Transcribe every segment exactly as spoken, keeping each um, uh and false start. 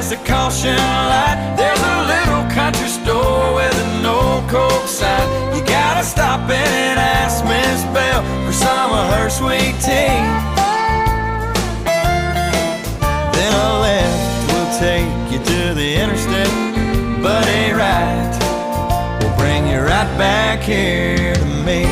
past the caution light, there's a little country store with a no coke sign. You gotta stop in and ask Miss Bell for some of her sweet tea. Then a left will take you to the interstate, but a right will bring you right back here to me.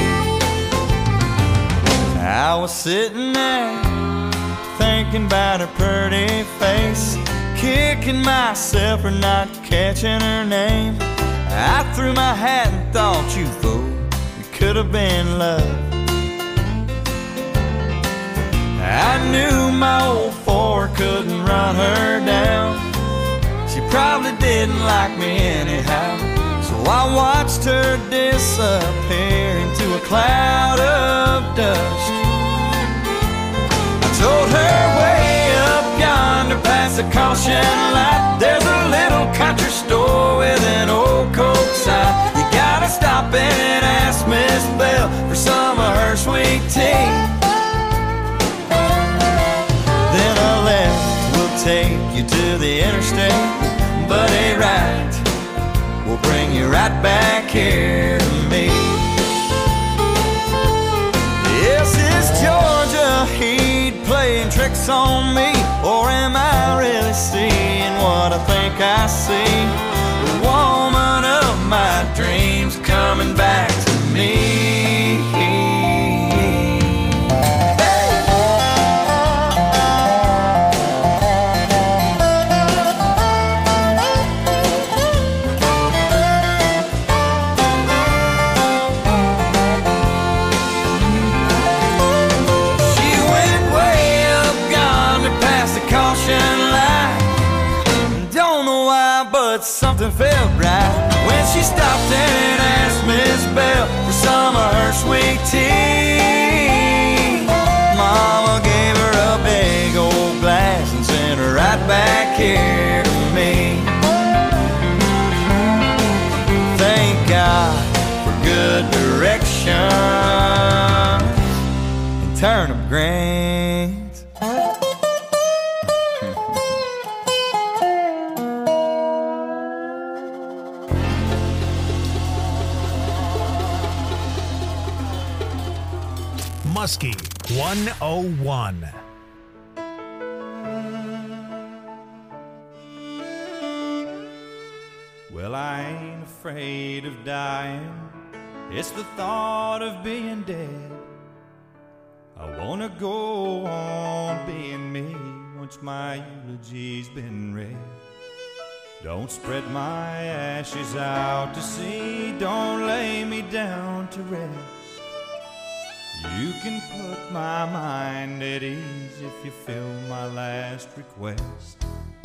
I was sitting there thinking about her pretty face, kicking myself for not catching her name. I threw my hat and thought, you fool, it could have been love. I knew my old Ford couldn't run her down. She probably didn't like me anyhow. So I watched her disappear into a cloud of dust. I told her way up yonder past the caution light, there's a little country store with an old coke sign. You gotta stop in and ask Miss Bell for some of her sweet tea. Then a left will take you to the interstate, but a right will bring you right back here to me. Yes, is Georgia Heat playing tricks on me, or am I really seeing what I think I see? The woman of my dreams coming back to me. Something felt right when she stopped and asked Miss Bell for some of her sweet tea. Mama gave her a big old glass and sent her right back here to me. Thank God for good direction and turnip greens. Muskie one oh one. Well, I ain't afraid of dying, it's the thought of being dead. I wanna go on being me once my eulogy's been read. Don't spread my ashes out to sea, don't lay me down to rest. You can put my mind at ease if you fill my last request.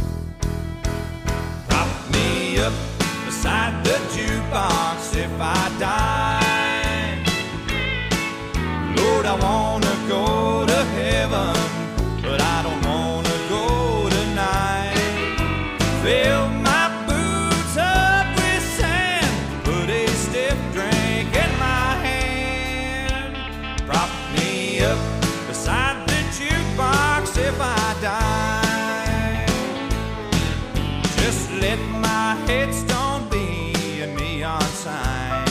Prop me up beside the jukebox if I die. Lord, I wanna go to heaven, but I don't wanna go tonight. Fill my boots up with sand, put a stiff drink in my hand. Prop me up beside the jukebox if I die. Just let my headstone be a neon sign.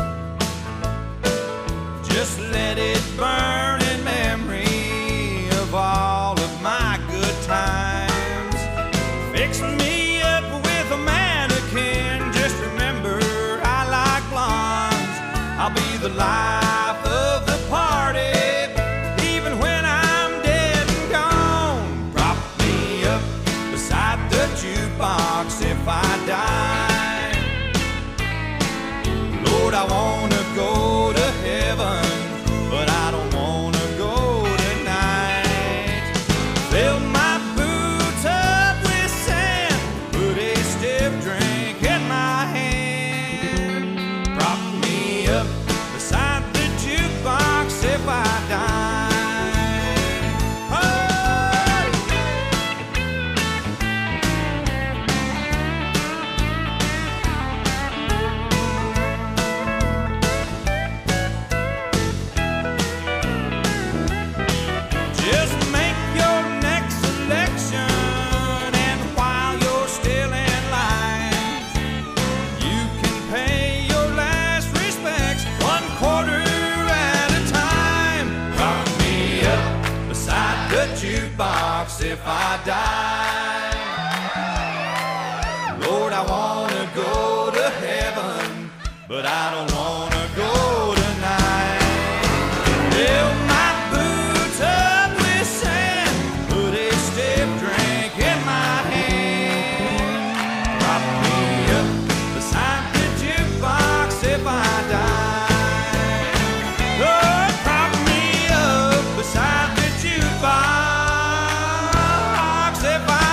Just let it burn in memory of all of my good times. Fix me up with a mannequin, just remember I like blondes. I'll be the life of the party, even when I'm dead and gone. Prop me up beside the jukebox if I die. Lord, I wanna go to heaven, but I don't wanna go tonight. Fill my boots up with sand, put a stiff drink in my hand. Prop me up beside the jukebox if I die. Oh! but I don't wanna go tonight. Fill my boots up with sand, put a stiff drink in my hand. Prop me up beside the jukebox if I die. Oh, prop me up beside the jukebox if I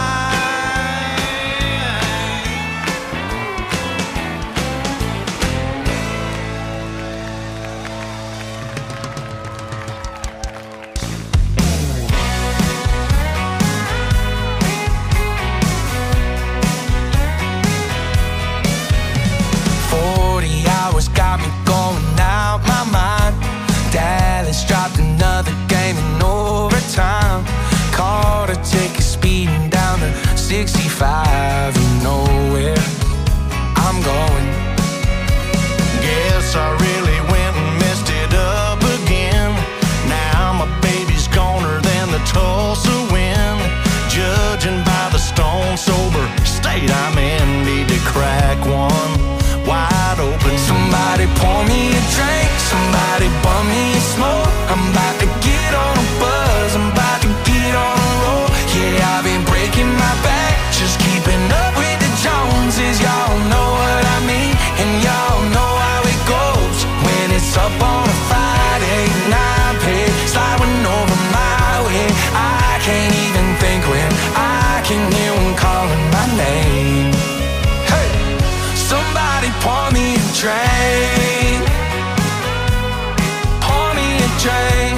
got me going out my mind. Dallas dropped another game in overtime. Caught a ticket speeding down to sixty-five. You know where I'm going. Guess I really went and messed it up again. Now my baby's goner than the Tulsa wind. Judging by the stone sober state I'm in, need to crack one wide open. Somebody pour me a drink, somebody bum me a smoke. I'm about to get on a buzz, I'm about to get on a roll. Yeah, I've been breaking my back, just keeping up with the Joneses. Y'all know what I mean, and y'all know how it goes. When it's up on a Friday night, pay sliding over my way. I can't even think when I can hear one calling my name. Hey, somebody pour me a drink, pour me a drink.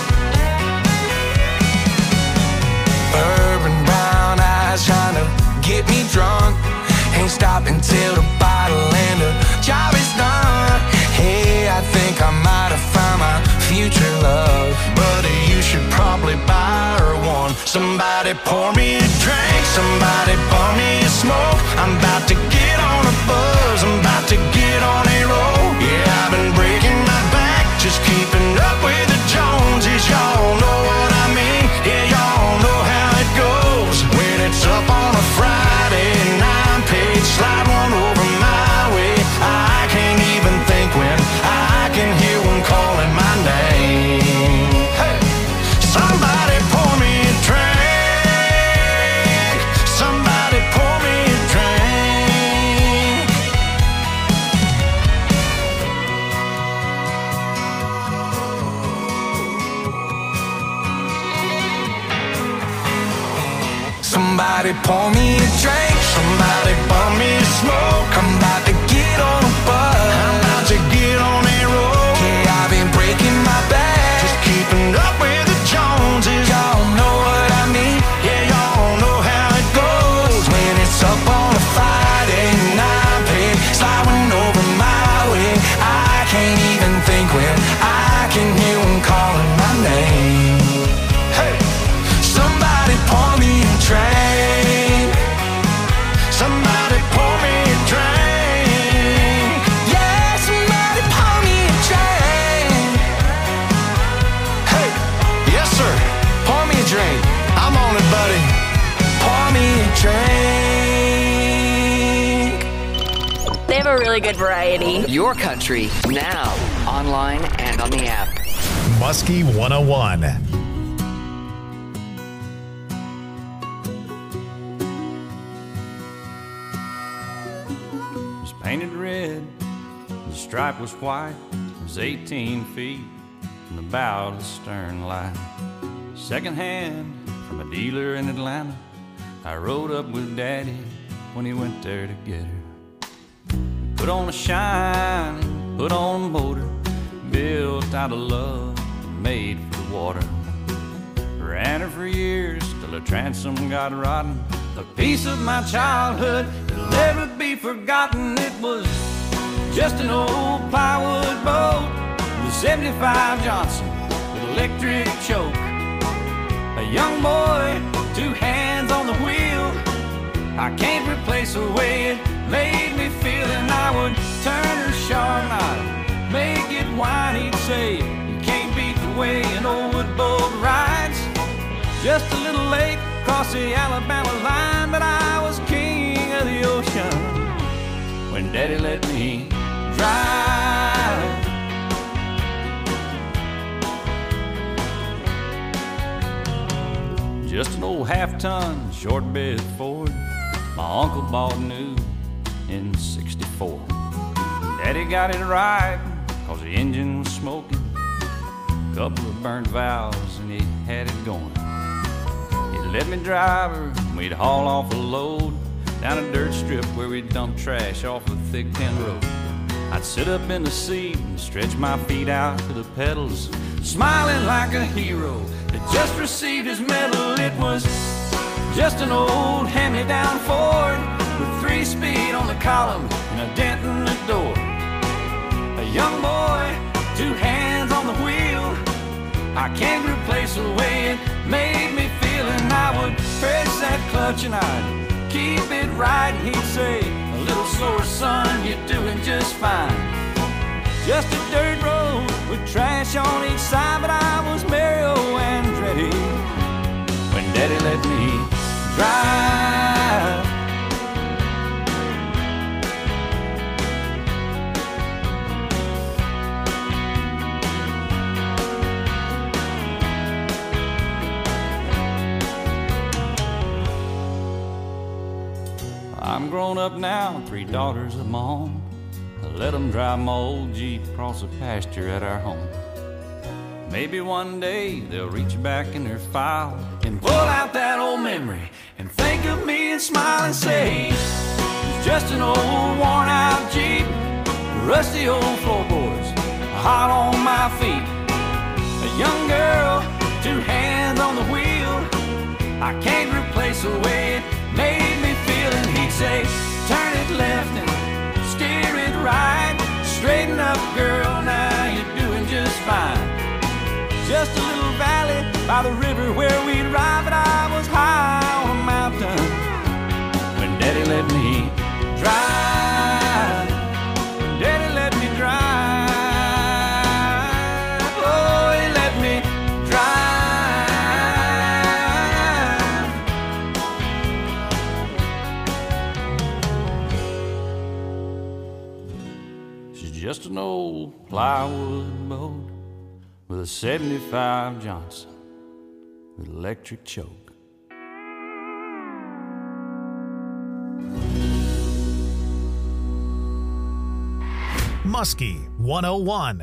Bourbon brown eyes trying to get me drunk. Ain't stopping till the bottle and the job is done. Hey, I think I might have found my future love. Buddy, you should probably buy her one. Somebody pour me a drink, somebody pour me a smoke. I'm about to get on a buzz, I'm about to get on a roll. Yeah, I've been breaking my back, just keeping up with the Joneses. Y'all know what I mean, yeah, y'all know how it goes. When it's up on a Friday nine page, slide one over my way. I can't even think when I can hear one calling my name. Hey, somebody pour me a drink, somebody pour me a drink. Somebody pour me a drink, somebody pour me a smoke. I'm about to get on a buzz, I'm about to get on a roll. Yeah, I've been breaking my back, just keeping up with the Joneses. Y'all know what I mean, yeah, y'all know how it goes. When it's up on a Friday night, pay sliding over my way. I can't even think when I can hear one calling my name. Hey, somebody pour me a drink, somebody pour me a drink. Yeah, somebody pour me a drink. Hey, yes sir, pour me a drink. I'm on it, buddy. Pour me a drink. They have a really good variety. Your country, now, online and on the app. Muskie one oh one. Painted red, the stripe was white. It was eighteen feet from the bow to the stern line. Second hand from a dealer in Atlanta. I rode up with Daddy when he went there to get her. Put on a shine, put on a motor, built out of love, made for the water. Ran her for years till her transom got rotten. A piece of my childhood that'll never be forgotten. It was just an old plywood boat with a seventy-five Johnson with electric choke. A young boy, two hands on the wheel. I can't replace the way it made me feel. And I would turn her sharp and I'd make it whine. He'd say, you can't beat the way an old wood boat rides. Just a little late across the Alabama line, but I was king of the ocean when Daddy let me drive. Just an old half-ton short bed Ford my uncle bought new in sixty-four. Daddy got it right cause the engine was smoking, couple of burnt valves and he had it going. He'd let me drive her and we'd haul off a load down a dirt strip where we'd dump trash off a thick tin road. I'd sit up in the seat and stretch my feet out to the pedals, smiling like a hero that just received his medal. It was just an old hand-me-down Ford with three speed on the column and a dent in the door. A young boy, two hands on the wheel, I can't replace the way it made me feel. And I would press that clutch and I'd keep it right, and he'd say, a little slower son, you're doing just fine. Just a dirt road with trash on each side, but I was Mario Andretti when Daddy let me drive. I'm grown up now, three daughters of my own. I let them drive my old Jeep across the pasture at our home. Maybe one day they'll reach back in their file and pull out that old memory and think of me and smile and say, it's just an old worn out Jeep, rusty old floorboards, hot on my feet. A young girl, two hands on the wheel, I can't replace the way it made me feel. And he'd say, turn it left and steer it right, straighten up girl, now you're doing just fine. Just a little valley by the river where we'd ride, but I was high on a mountain when Daddy let me drive. When Daddy let me drive. Oh, he let me drive. She's just an old plywood boat with a seventy-five Johnson with electric choke. Muskie one oh one.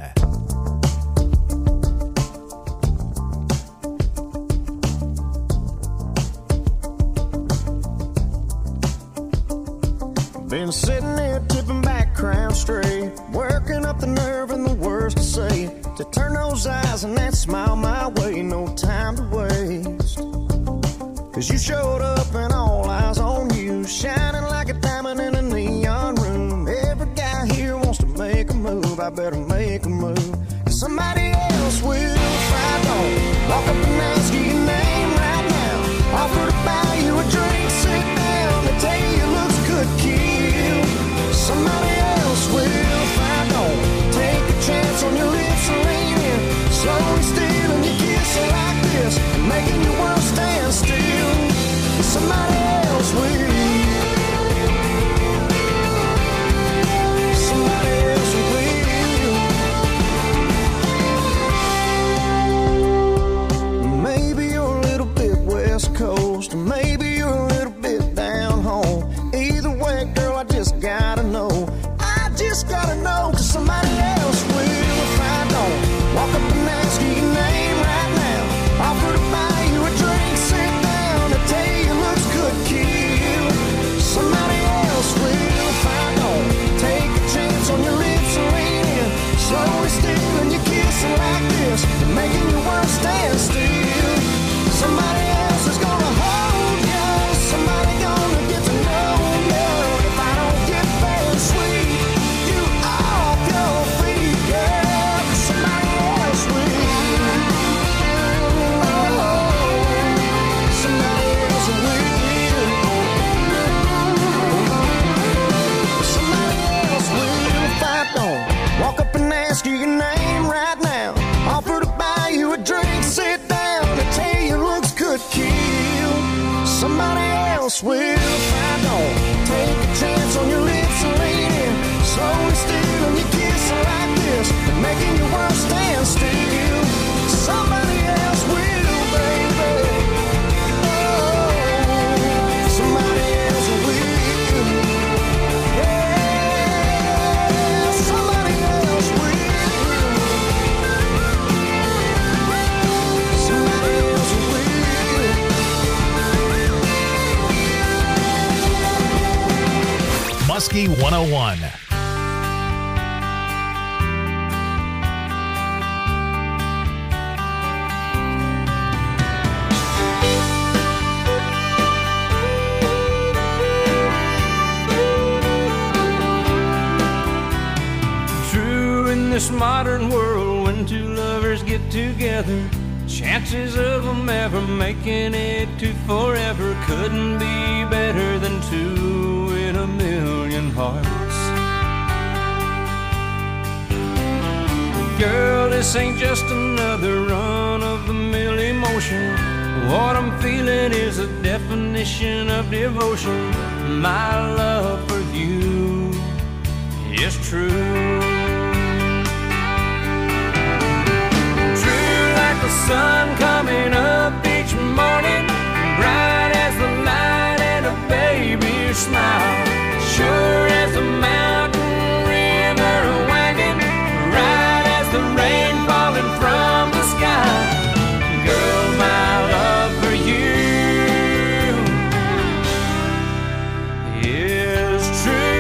Been sitting there tipping back crown straight, working up the nerve and the words to say, to turn those eyes and that smile my way, no time to waste. Cause you showed up and all eyes on you, shining like a diamond in a neon room. Every guy here wants to make a move, I better make a move, cause somebody else will if I don't. Walk up and ask you your name right now, offer to buy you a drink, sit down, they tell you your looks could kill. Somebody else will if I don't. Take a chance on your lips and lean in, slowly stealing your kiss like this, and making your world stand still. Somebody else will. Somebody else will. Maybe you're a little bit West Coast, maybe you're a little bit down home. Either way, girl, I just gotta know. I just gotta know, cause somebody else will if I don't. Walk up and ask you your name right now, offer to buy you a drink, sit down, to tell you your looks could kill. Somebody else will if I don't. Take a chance on your lips and lean in, slowly stealing your kissing like this, and making your world stand still. Somebody else is gonna hold you, somebody gonna get to know you. If I don't get very sweet, you off your feet, girl, cause somebody else will. Oh, somebody else will. Somebody else will if I don't. Walk up and ask you your name right now, offer to buy you a drink, sit down, to tell you looks could kill. Somebody else will if I don't. Take a chance on your lips and lean in, slowly stealing your somebody else will, baby. Oh, somebody else will. Yeah, somebody else will. Somebody else will. Muskie one oh one. This modern world, when two lovers get together, chances of them ever making it to forever couldn't be better than two in a million hearts. Girl, this ain't just another run-of-the-mill emotion. What I'm feeling is a definition of devotion. My love for you is true. The sun coming up each morning, bright as the light and a baby's smile, sure as a mountain river winding, right as the rain falling from the sky. Girl, my love for you is true.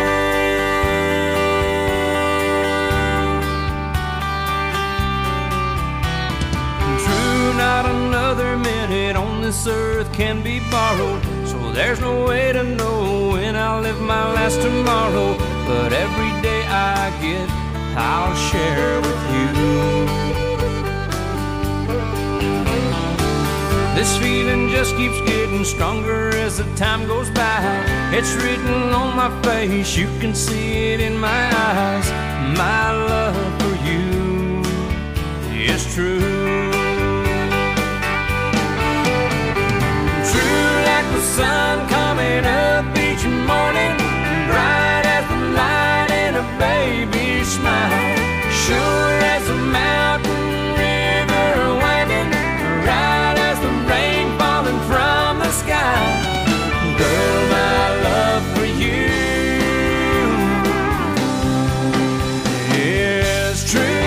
Not another minute on this earth can be borrowed, so there's no way to know when I'll live my last tomorrow. But every day I get, I'll share with you. This feeling just keeps getting stronger as the time goes by. It's written on my face, you can see it in my eyes. My love for you is true. The sun coming up each morning, bright as the light in a baby's smile, sure as a mountain river winding, right as the rain falling from the sky. Girl, my love for you is true.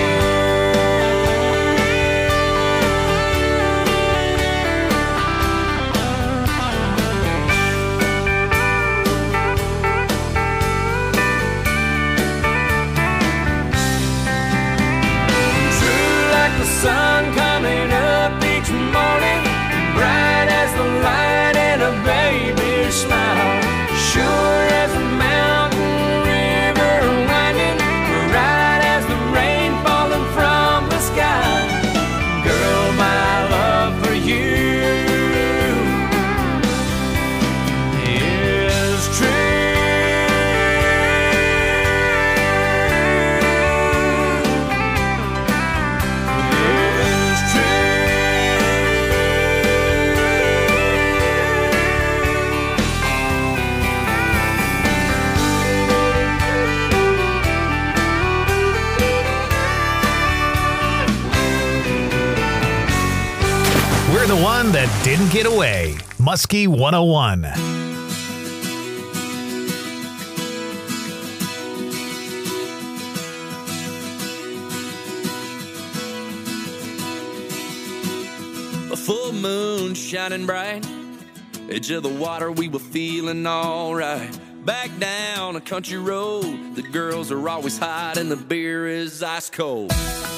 Sun coming up each morning, bright as the light and a baby's smile, sure as a mountain river winding, right as the rain falling from the sky. Girl, my love for you is true. The one that didn't get away. Muskie one oh one. A full moon shining bright, edge of the water, we were feeling all right. Back down a country road, the girls are always hot and the beer is ice cold.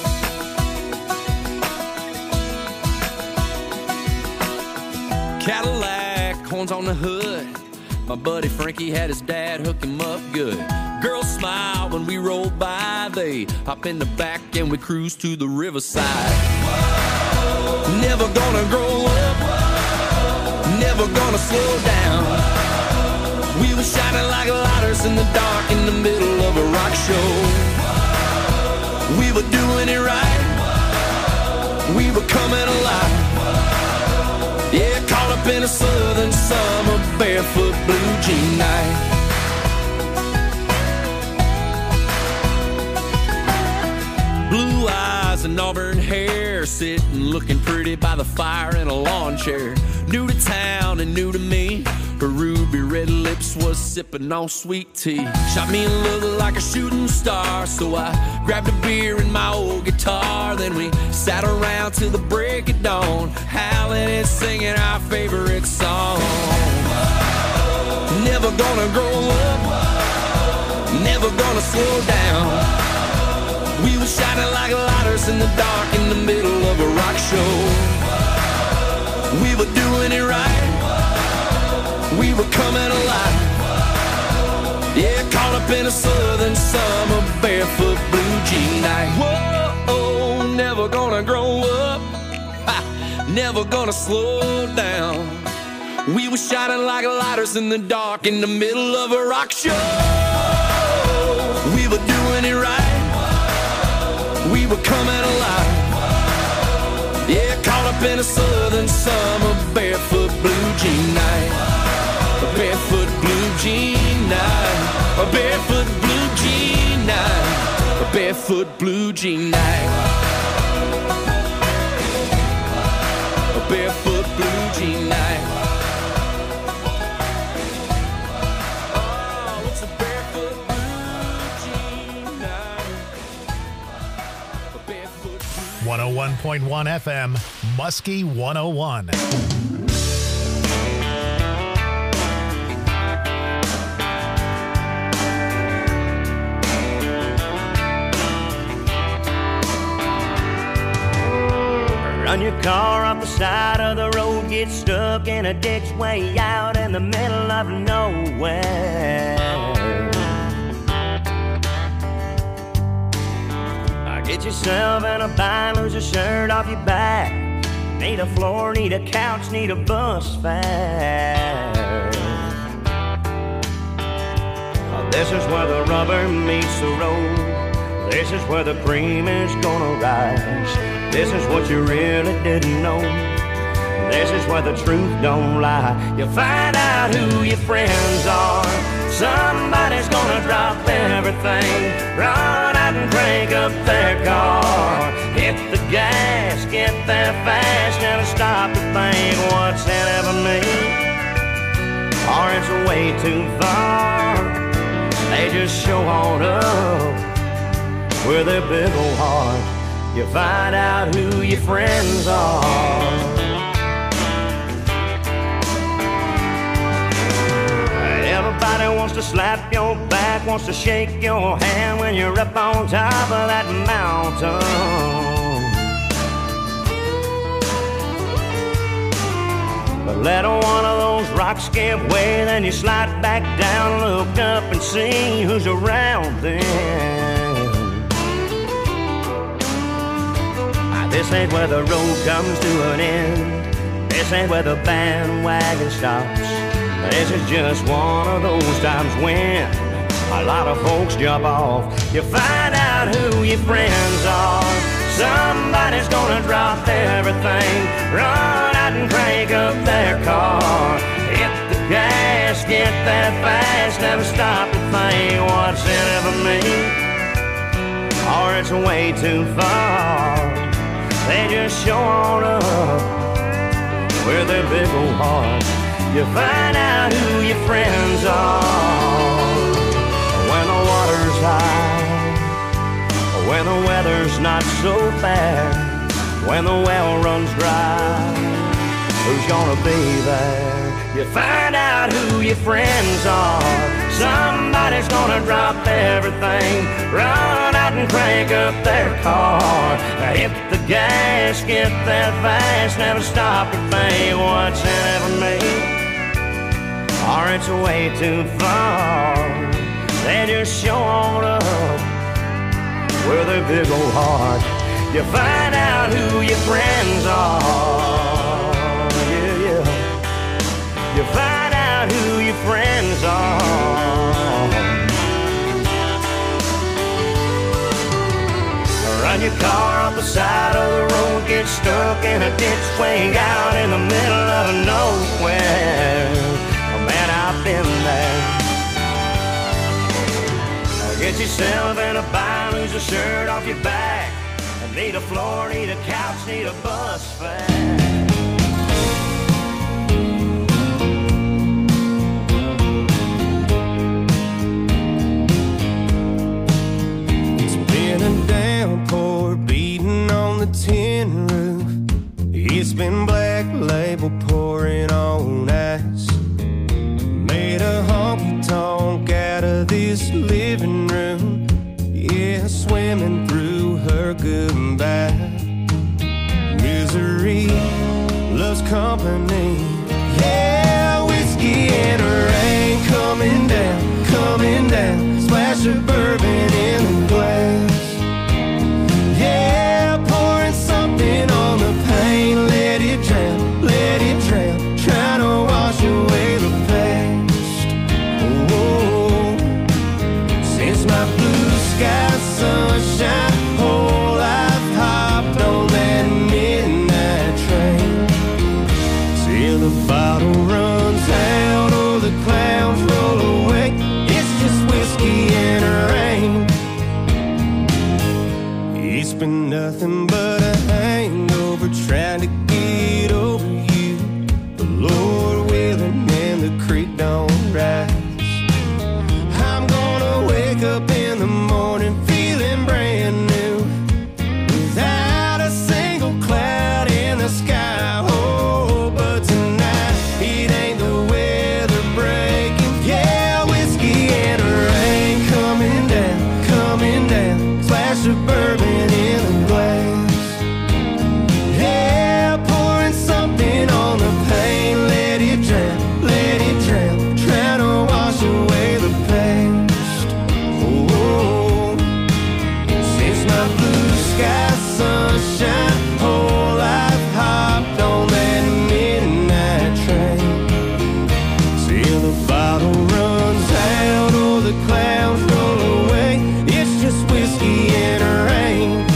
Cadillac, horns on the hood. My buddy Frankie had his dad hook him up good. Girls smile when we roll by. They hop in the back and we cruise to the riverside. Whoa. Never gonna grow up. Whoa. Never gonna slow down. Whoa. We were shining like lighters in the dark in the middle of a rock show. Whoa. We were doing it right. Whoa. We were coming alive. Yeah, caught up in a southern summer barefoot blue jean night. Blue eyes eyes and auburn hair, sitting looking pretty by the fire in a lawn chair. New to town and new to me, her ruby red lips was sipping on sweet tea. Shot me a look like a shooting star, so I grabbed a beer and my old guitar. Then we sat around till the break of dawn, howling and singing our favorite song. Never gonna grow up, never gonna slow down. We were shining like lighters in the dark in the middle of a rock show. We were doing it right, we were coming alive. Yeah, caught up in a southern summer, barefoot blue jean night. Whoa, never gonna grow up, ha, never gonna slow down. We were shining like lighters in the dark in the middle of a rock show. We were doing it right, we were coming alive. Yeah, caught up in a southern summer, barefoot blue jean night. A barefoot blue jean night. A barefoot blue jean night. A barefoot blue jean night. A barefoot blue jean night. Oh, it's a barefoot blue jean night. A barefoot blue one oh one point one F M, Muskie one oh one. Run your car off the side of the road, get stuck in a ditch way out in the middle of nowhere. Get yourself in a bind, lose a shirt off your back. Need a floor, need a couch, need a bus fare. This is where the rubber meets the road. This is where the cream is gonna rise. This is what you really didn't know. This is where the truth don't lie. You find out who your friends are. Somebody's gonna drop everything, run out and crank up their car. Hit the gas, get there fast, never stop to think what's in it for me, or it's way too far. They just show on up with their big old heart. You find out who your friends are. Everybody wants to slap your back, wants to shake your hand when you're up on top of that mountain. But let one of those rocks give way, then you slide back down, look up and see who's around then. This ain't where the road comes to an end. This ain't where the bandwagon stops. This is just one of those times when a lot of folks jump off. You find out who your friends are. Somebody's gonna drop everything, run out and crank up their car. Hit the gas, get there fast, never stop to think what's in it for me, or it's way too far. They just show on up with their big old hearts. You find out who your friends are when the water's high, when the weather's not so bad, when the well runs dry. Who's gonna be there? You find out who your friends are. Somebody's gonna drop everything, run out and crank up their car. Hit the gas, get there fast, never stop to think what's in it for me, or it's way too far. They just show on up with their big old heart. You find out who your friends are. Yeah, yeah. You find out who your friends are. Run your car off the side of the road, get stuck in a ditch way out in the middle of nowhere. Man, I've been there. Get yourself in a bind, lose a shirt off your back. Need a floor, need a couch, need a bus fare. A downpour beating on the tin roof. It's been Black Label pouring on ice. Made a honky tonk out of this living room. Yeah, swimming through her goodbye. Misery loves company. Yeah, whiskey and rain coming down, coming down. Splash of bourbon in the glass. Yeah, pouring something on the pain. Let it drown, let it drown. Trying to wash away the past. Oh, since my blue sky sunshine, whole life hopped on that midnight train. Till the bottle runs out or the clouds roll away. It's just whiskey and rain. It's been nothing but a hangover trying to get over you. The Lord willing and the creek don't rise. I'm gonna wake up in the morning feeling brand new, without a single cloud in the sky. Oh, but tonight it ain't the weather breaking. Yeah, whiskey and rain coming down, coming down. Splash of bourbon in the glass. Yeah, pouring something on the pain. Let it drown, let it drown. Trying to wash away the past. Oh, since my blue sky sunshine, whole life hopped on that midnight train. Till the bottle runs out or the clouds roll away. It's just whiskey and rain.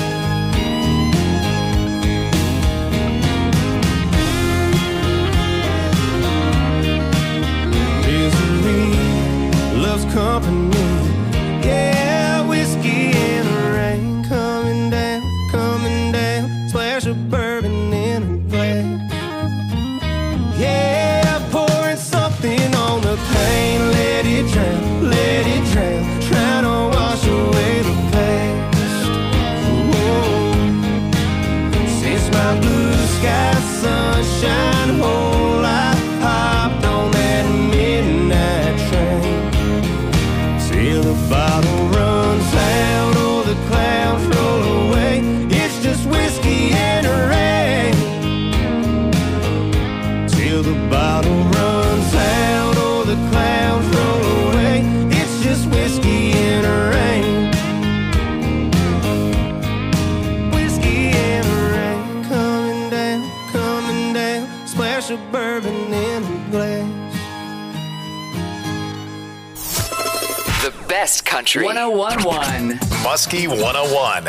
Misery loves company. Yeah, whiskey and rain coming down, coming down. Splash of bourbon in a glass. Yeah, pouring something on the pain. Let it drown, let it drown. Trying to wash away the past. Whoa. Since my blue sky sunshine, whole life hopped on that midnight train. Till the bottle runs out or the clouds roll away. It's just whiskey and rain. Till the bottle runs out or the clouds roll away. It's just whiskey and rain. Whiskey and rain coming down, coming down. Splash of bourbon in a glass. The best country. one oh one point one. Muskie one oh one.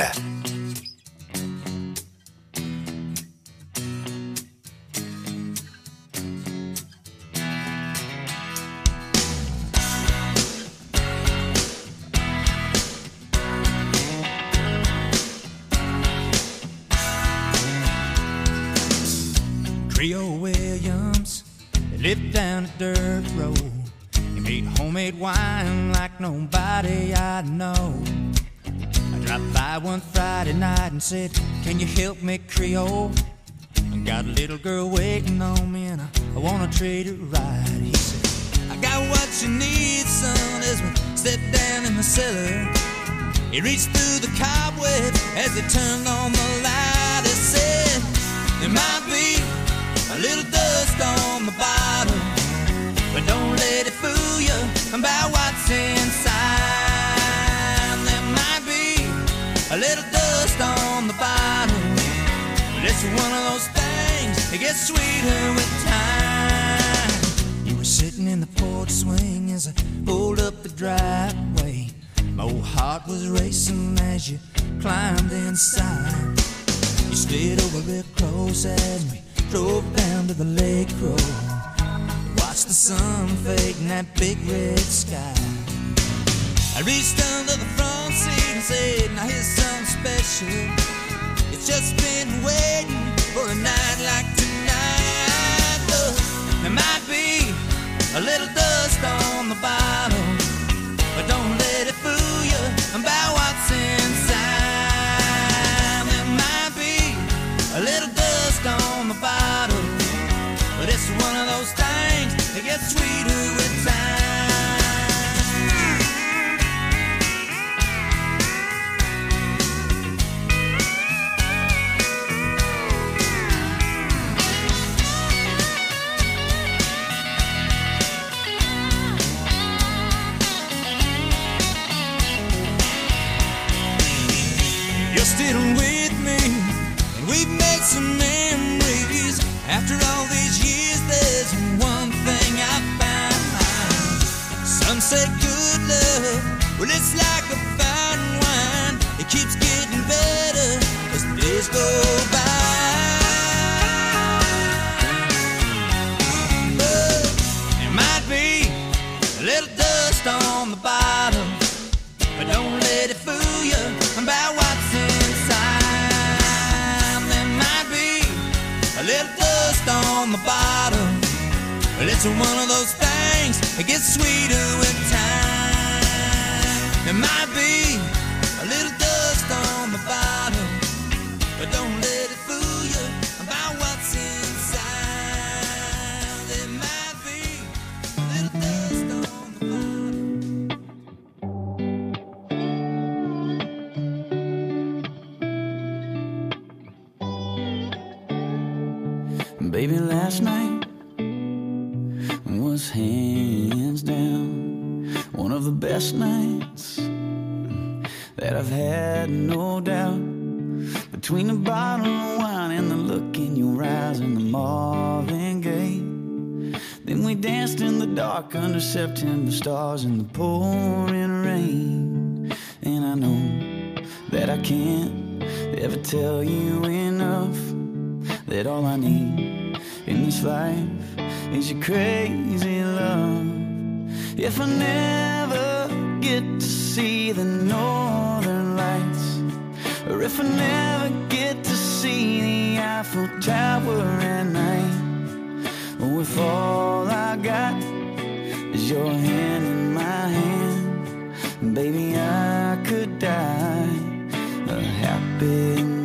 Creole Williams, they lived down a dirt road. He made homemade wine like nobody I know. I dropped by one Friday night and said, can you help me, Creole? I got a little girl waiting on me and I, I wanna treat her right. He said, I got what you need, son, as we stepped down in the cellar. He reached through the cobweb as he turned on the light. He said, there might be a little dust on the bottom, but don't let it fool you about what's inside. There might be a little dust on the bottom, but it's one of those things that gets sweeter with time. You were sitting in the porch swing as I pulled up the driveway. My old heart was racing as you climbed inside. You slid over real close as we drove down to the lake road. Watched the sun fade in that big red sky. I reached under the front seat and said, now here's something special. that's just been waiting for a night like tonight. Look, there might be a little dust on the bottom, but don't let it fool you about what's inside. There might be a little dust on the bottom, but it's one of those things that gets sweeter with time. You're still with me, and we've made some memories. After all these years, there's one thing I found. Some say good love, well, it's like a fine wine. It keeps getting better as the days go by. But there might be a little dust on the bottom, but don't let it fool you about what's inside. There might be a little dust on the bottom, but it's one of those things that gets sweeter with time. There might be a little dust on the bottom, but don't let it fool you about what's inside. There might be a little dust on the bottom. Baby, last night was hands down one of the best nights that I've had, no doubt. Between the bottle of wine and the look in your eyes and the Marvin Gaye, then we danced in the dark under September stars in the pouring rain. And I know that I can't ever tell you enough that all I need in this life is your crazy love. If I never get to see the northern lights, or if I never get to see the Eiffel Tower at night, or if all I got is your hand in my hand, baby, I could die a happy man.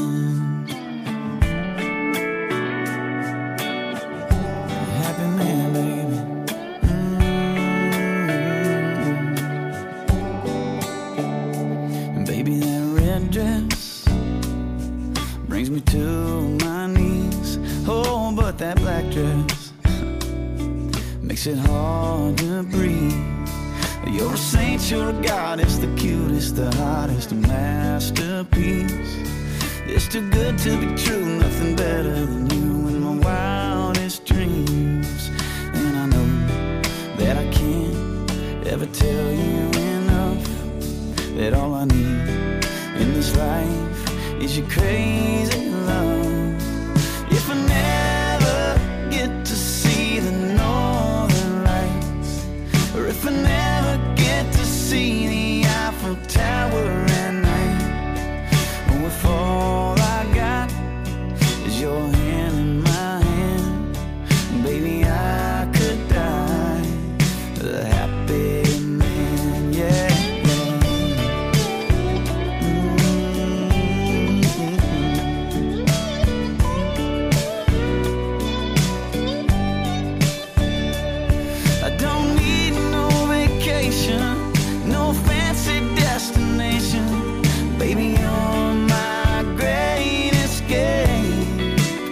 Brings me to my knees. Oh, but that black dress makes it hard to breathe. You're a saint, you're a goddess, the cutest, the hottest, a masterpiece. It's too good to be true, nothing better than you in my wildest dreams. And I know that I can't ever tell you enough that all I need in this life is your crazy love. If I never get to see the northern lights, or if I never get to see the Eiffel Tower at night, or if all I got is your hand in my hand, baby, I could die a happy man, yeah. No fancy destination, baby, you're my great escape.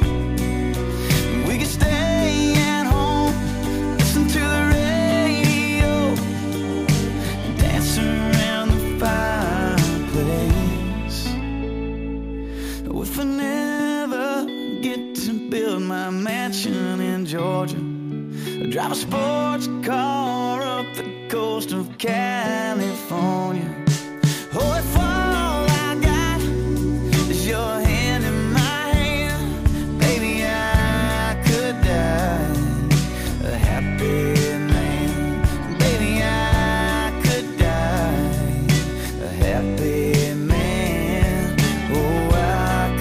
We could stay at home, listen to the radio, dance around the fireplace. If I never get to build my mansion in Georgia, drive a sports car up the coast of California. Oh, if all I got is your hand in my hand, baby, I could die a happy man. Baby, I could die a happy man. Oh, I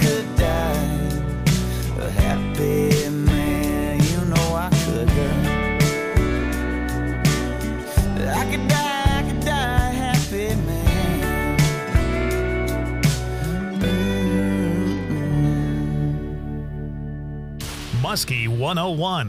I could die, I could die a happy man. Mm-hmm. Muskie one oh one.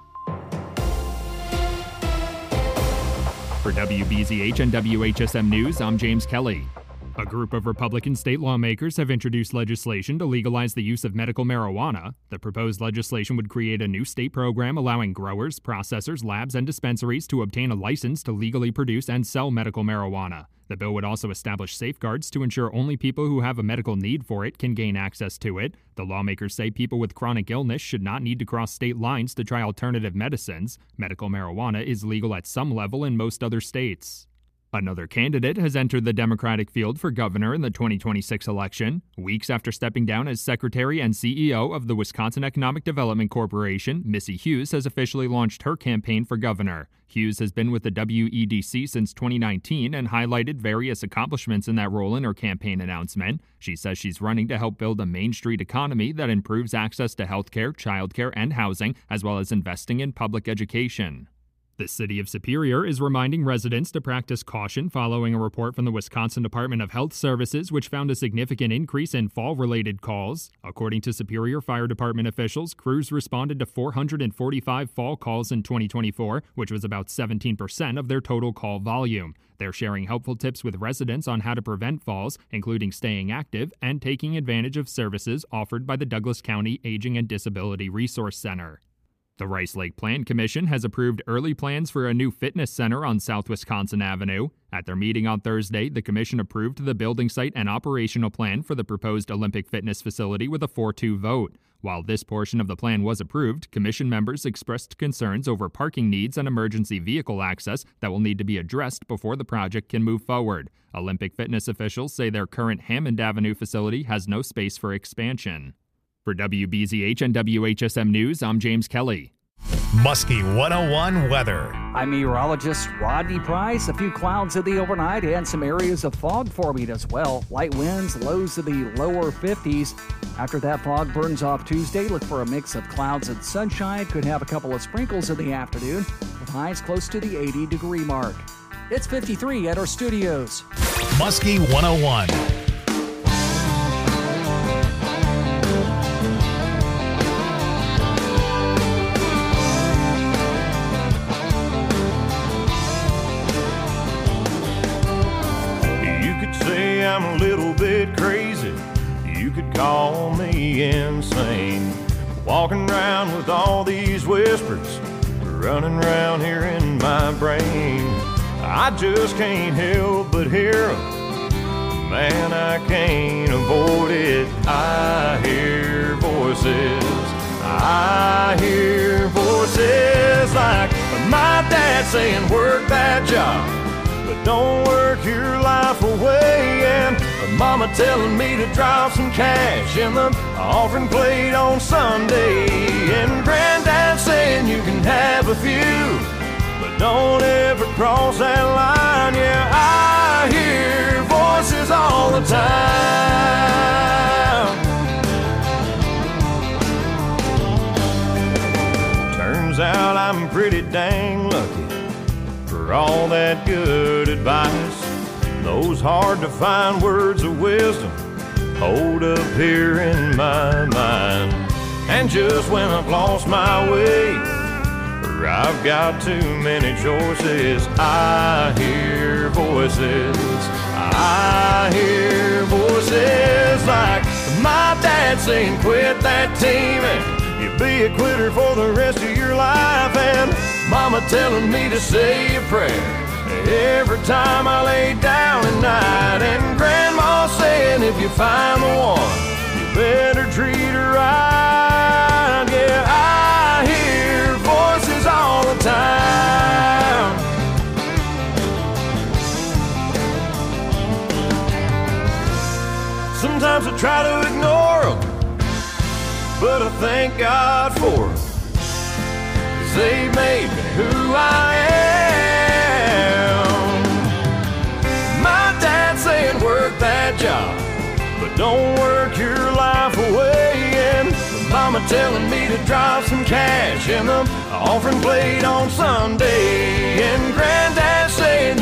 For W B Z H and W H S M News, I'm James Kelly. A group of Republican state lawmakers have introduced legislation to legalize the use of medical marijuana. The proposed legislation would create a new state program allowing growers, processors, labs, and dispensaries to obtain a license to legally produce and sell medical marijuana. The bill would also establish safeguards to ensure only people who have a medical need for it can gain access to it. The lawmakers say people with chronic illness should not need to cross state lines to try alternative medicines. Medical marijuana is legal at some level in most other states. Another candidate has entered the Democratic field for governor in the twenty twenty-six election. Weeks after stepping down as secretary and C E O of the Wisconsin Economic Development Corporation, Missy Hughes has officially launched her campaign for governor. Hughes has been with the W E D C since twenty nineteen and highlighted various accomplishments in that role in her campaign announcement. She says she's running to help build a Main Street economy that improves access to healthcare, childcare, and housing, as well as investing in public education. The city of Superior is reminding residents to practice caution following a report from the Wisconsin Department of Health Services, which found a significant increase in fall-related calls. According to Superior Fire Department officials, crews responded to four hundred forty-five fall calls in twenty twenty-four, which was about seventeen percent of their total call volume. They're sharing helpful tips with residents on how to prevent falls, including staying active and taking advantage of services offered by the Douglas County Aging and Disability Resource Center. The Rice Lake Plan Commission has approved early plans for a new fitness center on South Wisconsin Avenue. At their meeting on Thursday, the commission approved the building site and operational plan for the proposed Olympic fitness facility with a four two vote. While this portion of the plan was approved, commission members expressed concerns over parking needs and emergency vehicle access that will need to be addressed before the project can move forward. Olympic fitness officials say their current Hammond Avenue facility has no space for expansion. For W B Z H and W H S M News, I'm James Kelly. Muskie one oh one weather. I'm meteorologist Rodney Price. A few clouds in the overnight and some areas of fog forming as well. Light winds, lows in the lower fifties. After that fog burns off Tuesday, look for a mix of clouds and sunshine. Could have a couple of sprinkles in the afternoon with highs close to the eighty degree mark. It's fifty-three at our studios. Muskie one oh one. I'm a little bit crazy, you could call me insane. Walking around with all these whispers running around here in my brain. I just can't help but hear them, man, I can't avoid it. I hear voices, I hear voices like my dad saying work that job, but don't work your life away. And mama telling me to drop some cash in the offering plate on Sunday. And granddad saying you can have a few, but don't ever cross that line. Yeah, I hear voices all the time. Turns out I'm pretty dang lucky for all that good advice. Those hard to find words of wisdom hold up here in my mind. And just when I've lost my way, or I've got too many choices, I hear voices, I hear voices like my dad saying quit that team and you'll be a quitter for the rest of your life. And mama telling me to say a prayer every time I lay down at night. And grandma saying if you find the one, you better treat her right. Yeah, I hear voices all the time. Sometimes I try to ignore them, but I thank God for them, 'cause they made me who I am. My dad saying work that job, but don't work your life away. And mama telling me to drop some cash in the offering plate on Sunday. And granddad saying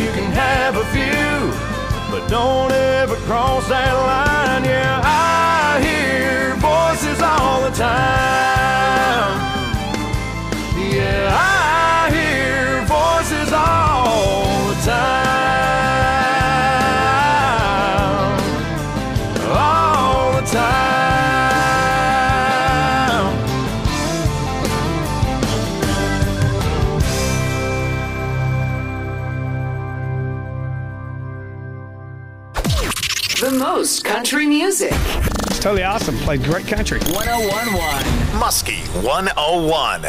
The most country music. It's totally awesome. Played great country. one oh one point one. Muskie one oh one.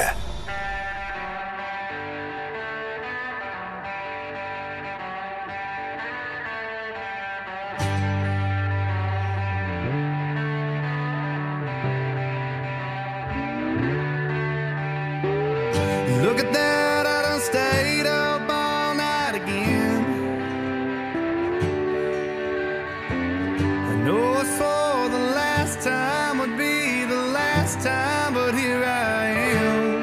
Look at that, I done stayed up all night again. I know I swore the last time would be the last time, but here I am.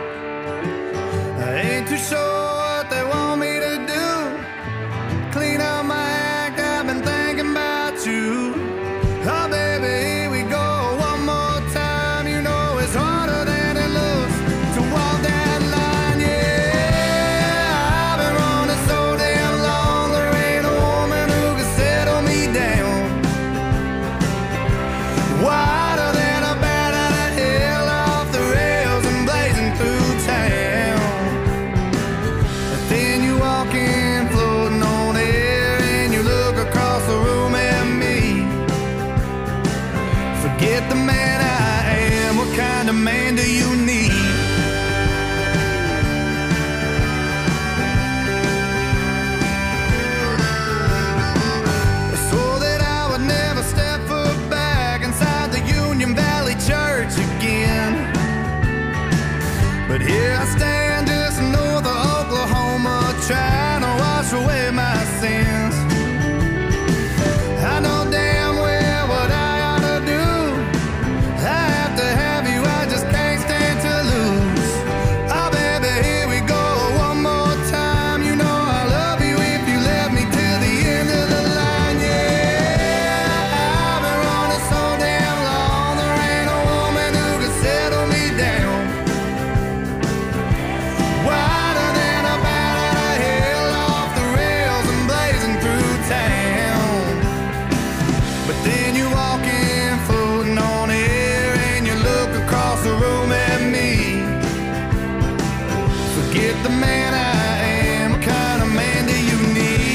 I ain't too sure what they want me to do. Clean up my act, I've been thinking about you. Oh baby, here we go one more time. You know it's harder than it looks to walk that line, yeah. I've been running so damn long, there ain't a woman who can settle me down. Wider than a bat out of hell, off the rails and blazing through town. But then you walk in, floating on air, and you look across the room at me. Forget the man I am, what kind of man do you need? I swore that I would never step foot back inside the Union Valley Church again. But here I stand just north of Oklahoma, trying to wash away my sins. I know damn well what I ought to do. I have to have you, I just can't stand to lose. Oh baby, here we go one more time. You know I love you if you let me to the end of the line, yeah. I've been running so damn long, there ain't a woman who can settle me down. Wider than a bat out of hell, off the rails and blazing through town. But then you walk in, floating on air, and you look across the room at me. Forget the man I am, what kind of man do you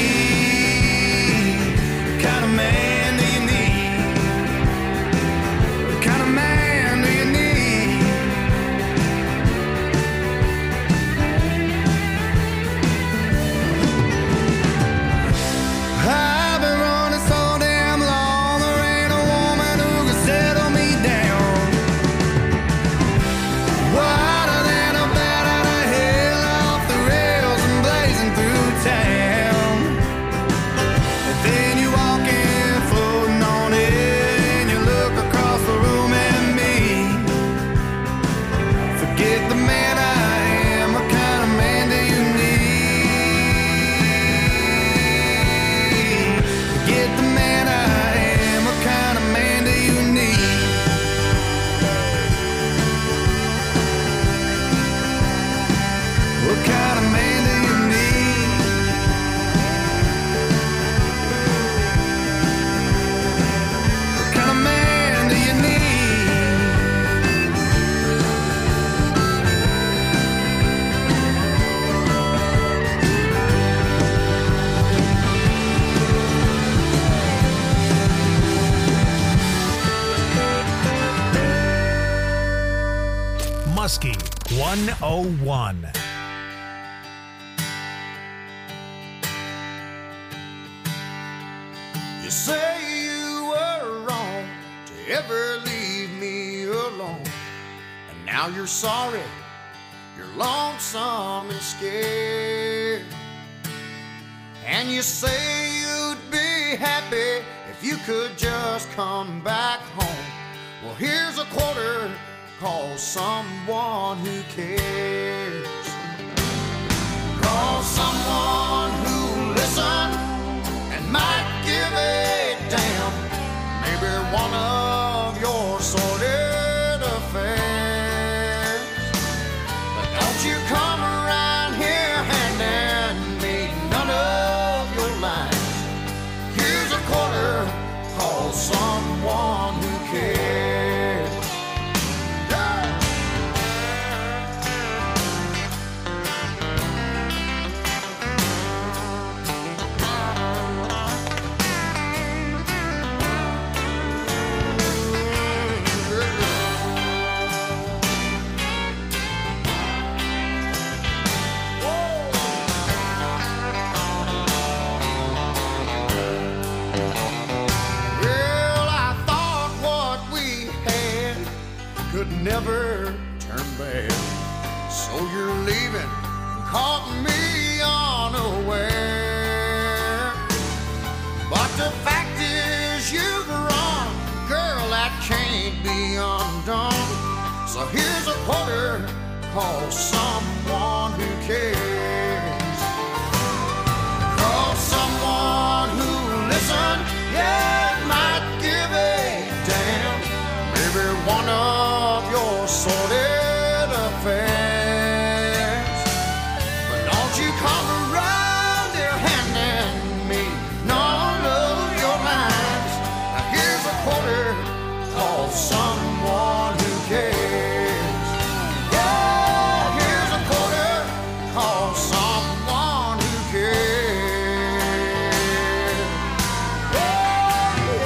need? What kind of man do you need? What kind of man do you need? I've been running so damn long, there ain't a woman who can settle me down. Wider than a bat out of hell, off the rails and blazing through town. And then you walk in, floating on air, and you look across the room at me. Forget the man I am, what kind of man do you need? Forget the man I am, what kind of man do you need? What kind of man do you need? What kind of man do you need? Muskie one oh one. You say you were wrong to ever leave me alone, and now you're sorry, you're lonesome and scared. And you say you'd be happy if you could just come back home. Well, here's a quarter, call someone who cares. Call someone who'll listen and might give a damn. Maybe one of your sordid affairs. But don't you come around here handing me none of your lines. Here's a quarter, call someone who cares. Yeah. So here's a quarter, call someone who cares. Call someone who'll listen, yeah, might give a damn. Maybe one of your sordid affairs. But don't you come around there handing me none of your lines. Now here's a quarter, call someone who cares. Yeah, here's a quarter, call someone who cares. Yeah,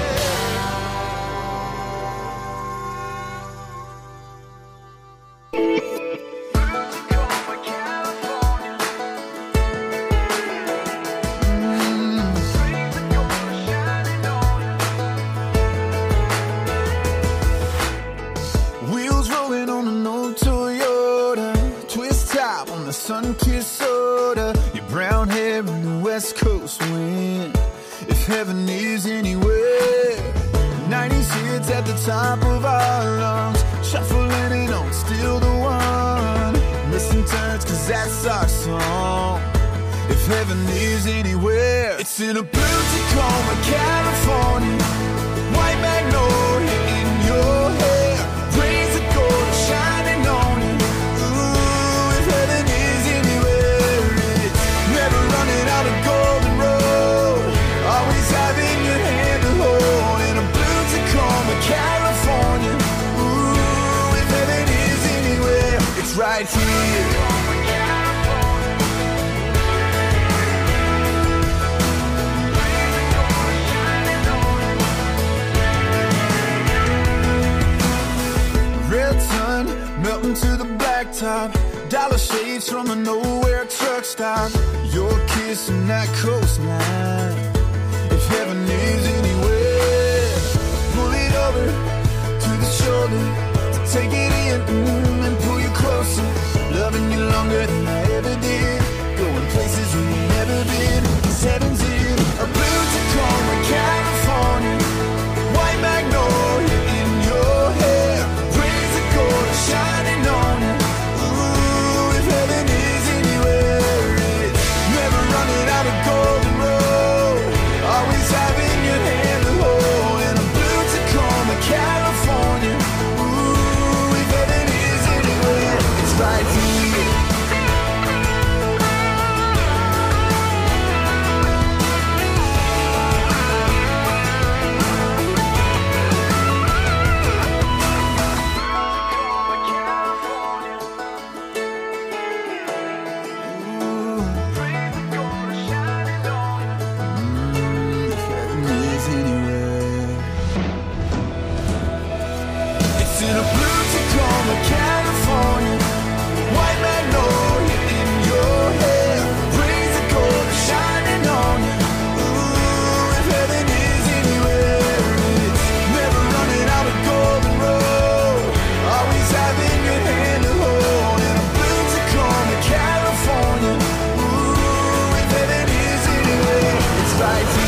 Wheels rolling on an old Toyota, twist top on the sun-kissed soda, your brown hair in the west coast wind. If heaven is anywhere, nineties hits at the top of our lungs, shuffling and don't steal the one. Missing turns cause that's our song. If heaven is anywhere, it's in a blue Tacoma, California, white magnolia in your hair, rays of gold are shining on you. Ooh, if heaven is anywhere, it's never running out of golden road, always having your hand to hold. In a blue Tacoma, California, ooh, if heaven is anywhere, it's right here. Red sun melting to the blacktop, dollar shades from a nowhere truck stop, your kiss and that coastline. If heaven is anywhere, pull it over to the shoulder, to take it in mm, and pull you closer, loving you longer than I ever did, going places we've never been. Cause heaven's in a blue Tacoma, California, white magnolia in your hair, rays of gold are shining on you. Ooh, if heaven is anywhere, it's never running out of golden road, always having your hand to hold. In a blue Tacoma, California, ooh, if heaven is anywhere, it's right here. It's in a blue Tacoma, California, white magnolia in your hair, rays of gold are shining on you. Ooh, if heaven is anywhere, it's never running out of golden road, always having your hand to hold. In a blue Tacoma, California, ooh, if heaven is anywhere, it's right here.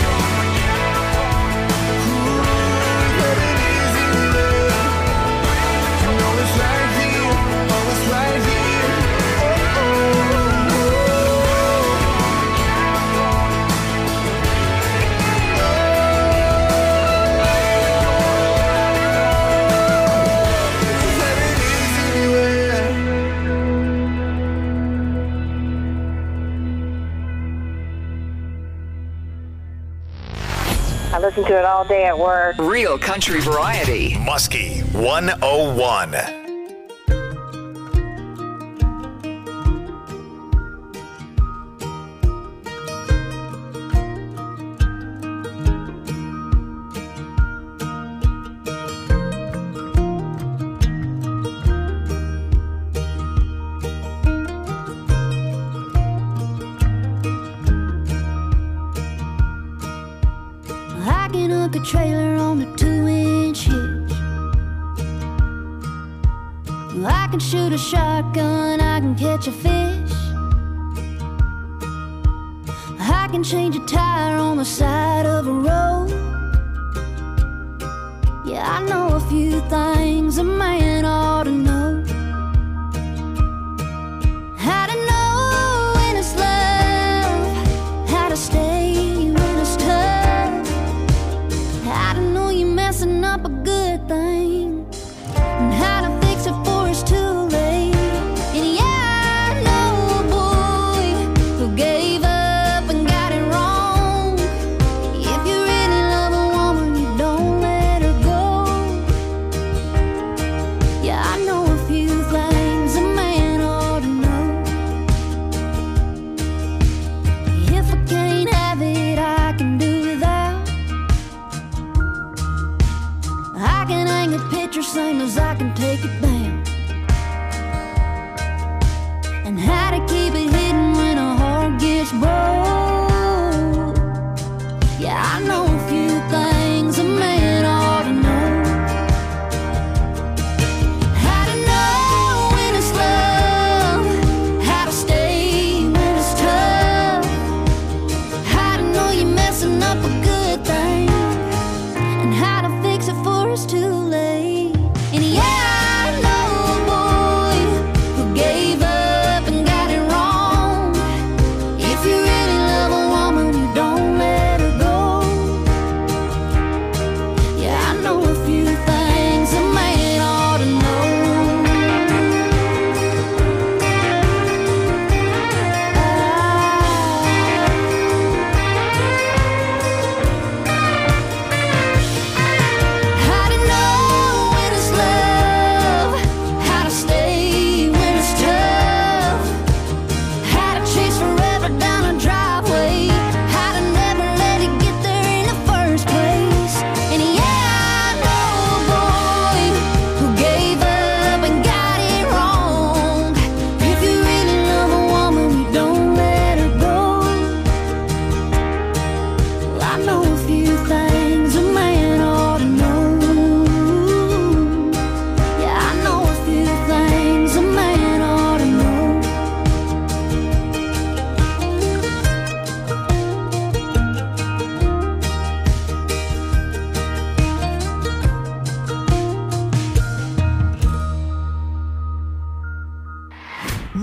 I listen to it all day at work. Real country variety. Muskie one oh one. I can hook a trailer on a two-inch hitch. I can shoot a shotgun, I can catch a fish. I can change a tire on the side of a road. Yeah, I know a few things a man ought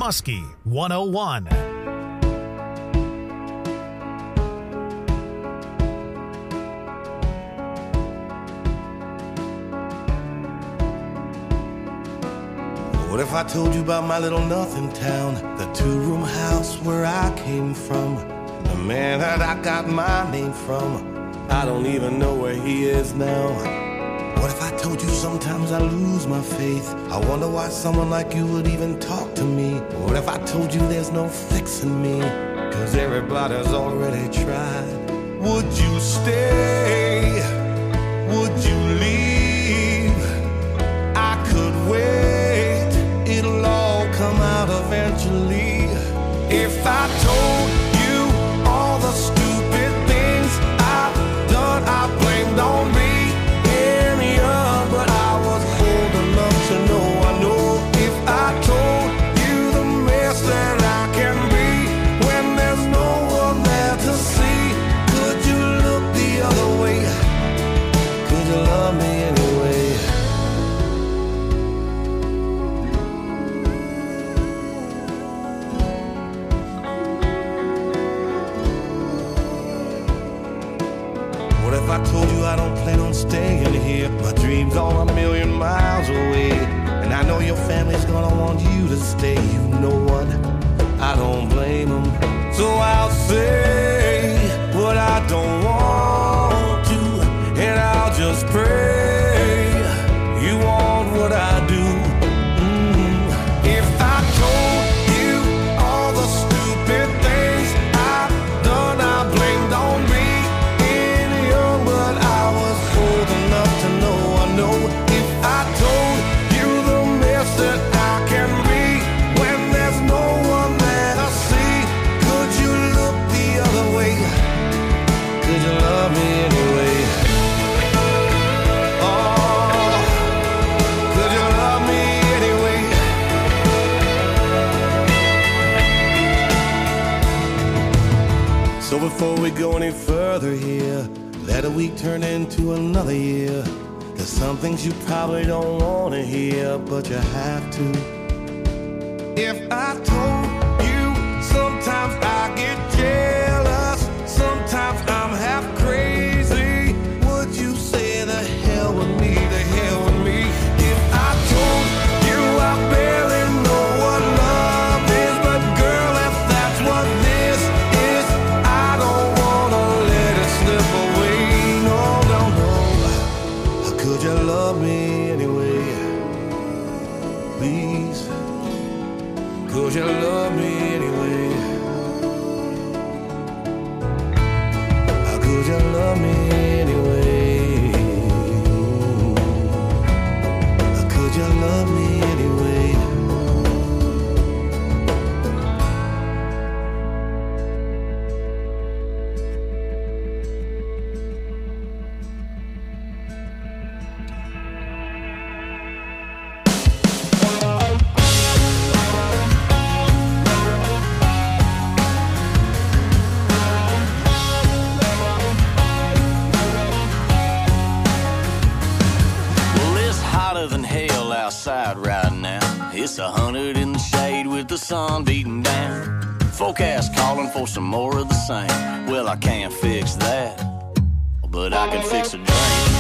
Muskie one oh one. What if I told you about my little nothing town, the two-room house where I came from, the man that I got my name from? I don't even know where he is now. What if I told you sometimes I lose my faith? I wonder why someone like you would even talk to me. What if I told you there's no fixing me, cause everybody's already tried? Would you stay? Would you leave? I could wait, it'll all come out eventually. If I told you all the stupid things I've done, I blamed on me. But I was old enough to know, I know if I told you the mess that I can be when there's no one there to see, could you look the other way? Could you love me anyway? What if I told you I don't plan on staying here? My dream's all a million miles away, and I know your family's gonna want you to stay. You know what? I don't blame them. So I'll say what I don't want to, and I'll just pray you want what I do. Mm-hmm. If I told you all the stupid things I've done, I blamed on me. So before we go any further here, let a week turn into another year. There's some things you probably don't want to hear, but you have to. If I told you, sometimes I get jealous, sometimes I'm half crazy, would you say the hell with me, the hell with me? If I told you I barely know what love is, but girl, if that's what this is, I don't wanna let it slip away. No, no, no. Could you love me anyway? Please. Could you love me anyway? Could you love me anyway? Could you love me anyway? Right now, it's a hundred in the shade with the sun beating down. Forecast calling for some more of the same. Well, I can't fix that, but I can fix a drink.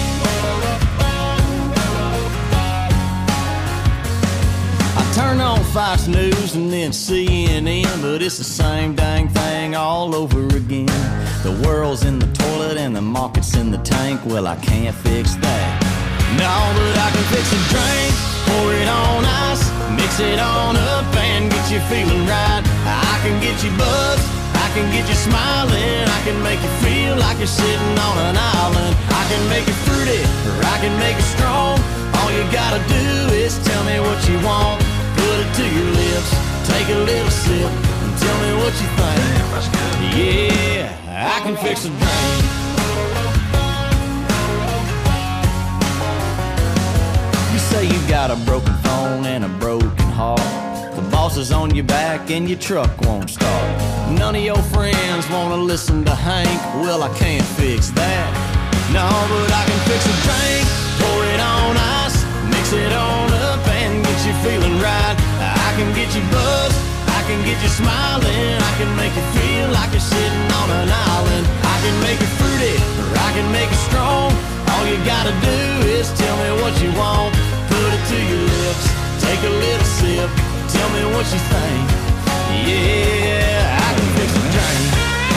I turn on Fox News and then C N N, but it's the same dang thing all over again. The world's in the toilet and the market's in the tank. Well, I can't fix that. No, but I can fix a drink. Pour it on ice, mix it on up and get you feeling right. I can get you buzzed, I can get you smiling, I can make you feel like you're sitting on an island. I can make it fruity, or I can make it strong. All you gotta do is tell me what you want. Put it to your lips, take a little sip, and tell me what you think. Yeah, I can fix a drink. Say you got a broken phone and a broken heart. The boss is on your back and your truck won't start. None of your friends wanna listen to Hank. Well, I can't fix that. No, but I can fix a drink. Pour it on ice, mix it on up and get you feeling right. I can get you buzzed, can get you smiling, I can make you feel like you're sitting on an island. I can make it fruity, or I can make it strong. All you gotta do is tell me what you want. Put it to your lips, take a little sip, tell me what you think. Yeah, I can fix a drink.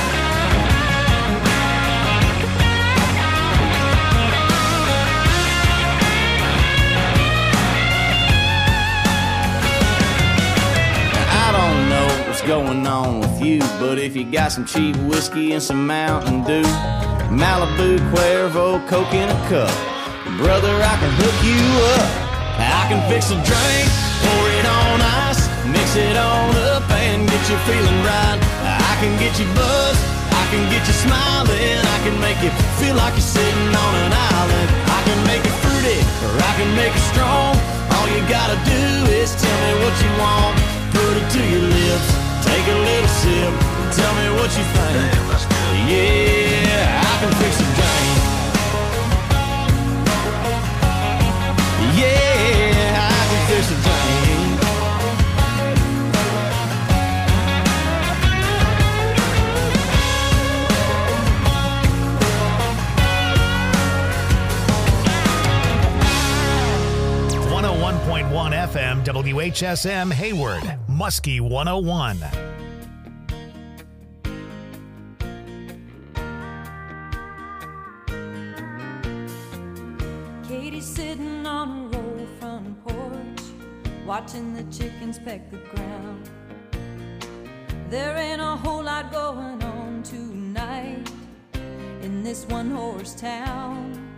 Going on with you, but if you got some cheap whiskey and some Mountain Dew, Malibu, Cuervo, Coke in a cup, brother, I can hook you up. I can fix a drink, pour it on ice, mix it on up and get you feeling right. I can get you buzzed, I can get you smiling, I can make you feel like you're sitting on an island. I can make it fruity, or I can make it strong. All you gotta do is tell me what you want. Put it to your lips, take a little sip, tell me what you think. Yeah, I can fix a drink. Yeah, I can fix a drink. one oh one point one F M W H S M Hayward, Muskie one oh one. Katie's sitting on a roll front porch, watching the chickens peck the ground. There ain't a whole lot going on tonight in this one horse town.